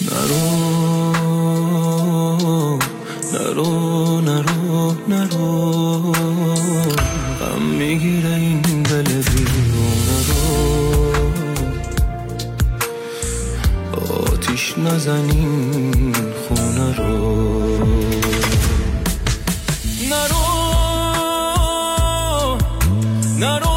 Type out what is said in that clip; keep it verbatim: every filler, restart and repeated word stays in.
نرو نرو نرو نرو غم میگیره این دل بیرونه رو آتیش نزنین خونه رو نرو نرو